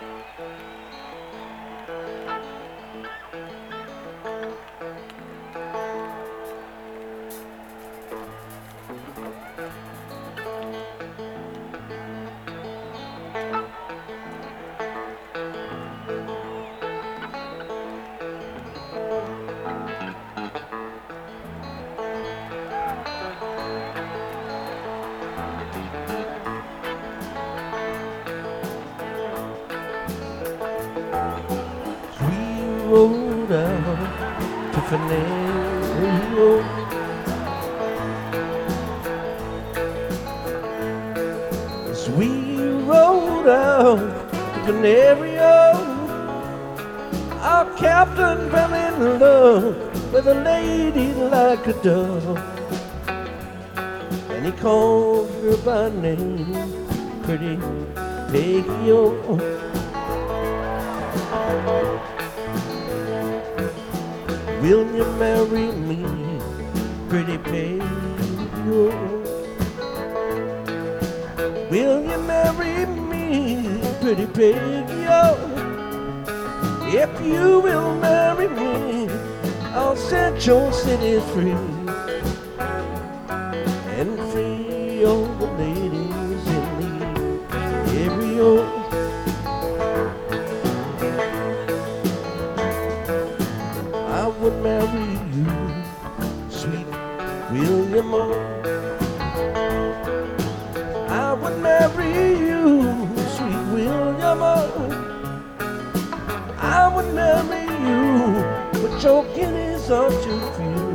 Rode out to Finale. As we rode out to Canario, our captain fell in love with a lady like a dove, and he called her by name, Pretty Peggy-O. Will you marry me, Pretty Peggy-O? Will you marry me, Pretty Peggy-O? If you will marry me, I'll set your city free and free all the ladies in the area. I would marry you, sweet William O. I would marry you, sweet William O. I would marry you, but your guineas are too few,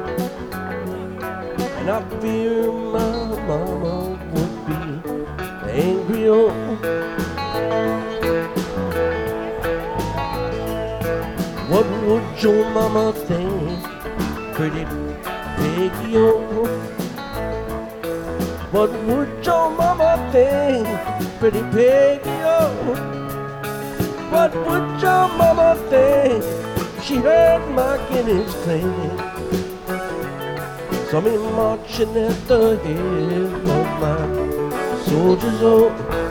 and I fear my mama would be angry. Oh, what would your mama think, Pretty Peggy-O? What would your mama think, Pretty Peggy-O? What would your mama think if she heard my guineas cling? Saw me marching at the head of my soldiers. Oh,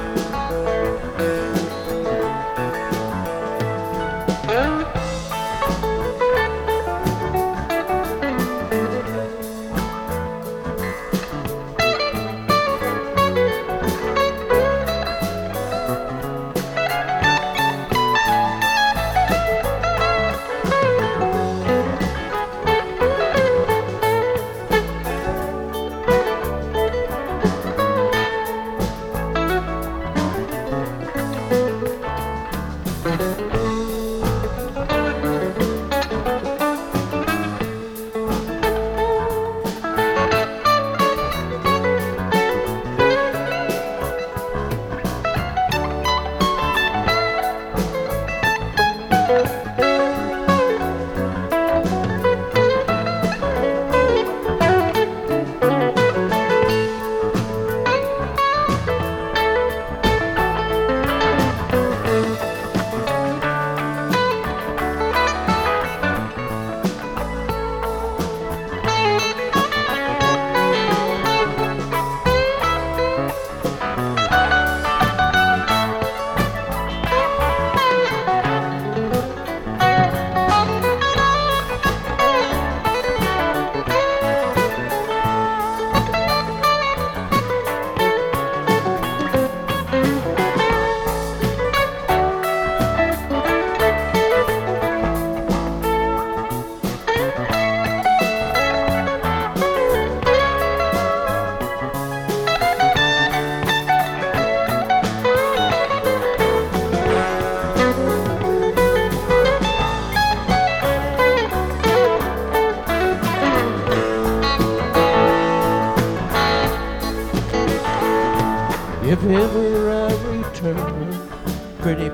if ever I return, Pretty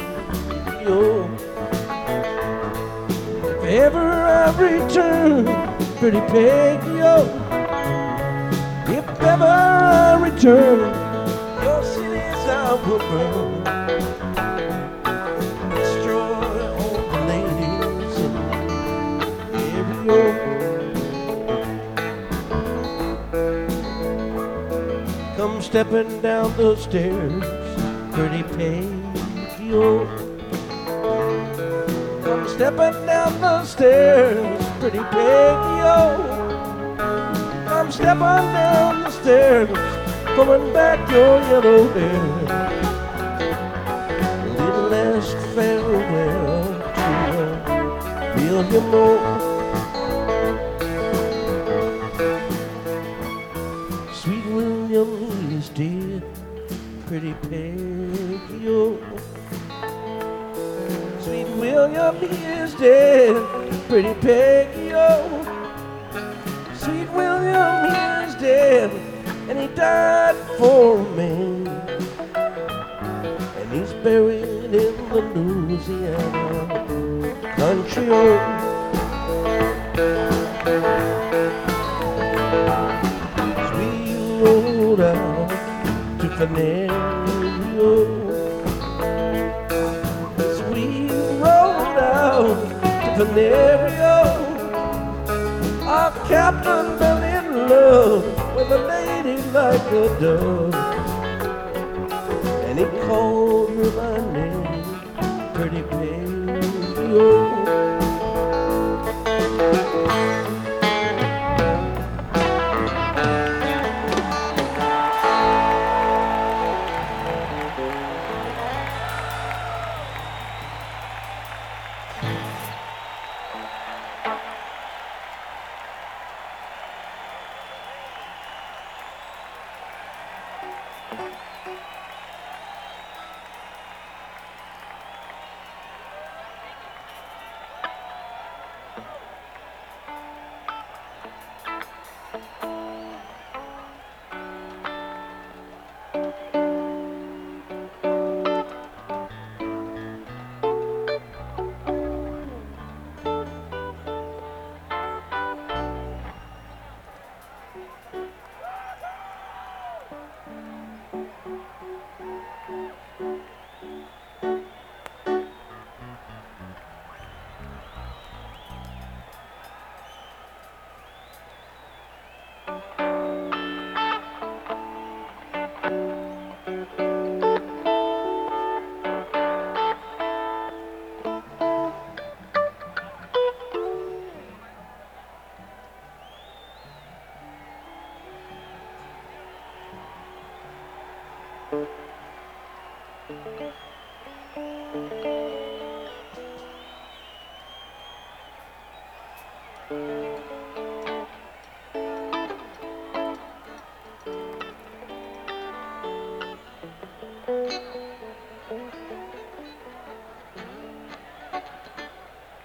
Peggy-O. If ever I return, Pretty Peggy-O. If ever I return, your cities I will burn. Destroy all the ladies in the area. Come stepping down the stairs, Pretty Peggy-O. oh. I'm stepping down the stairs, pretty Peggy, oh. I'm stepping down the stairs, coming back your yellow hair. A little last farewell to William O. Sweet William is dead, pretty Peggy, oh. Sweet William is dead, pretty Peggy, oh. Sweet William is dead, and he died for me. And he's buried in the Louisiana country, oh. Sweet rode out to Canario. Sweet rode out to Canario. Our captain fell in love with a lady like a dove, and he called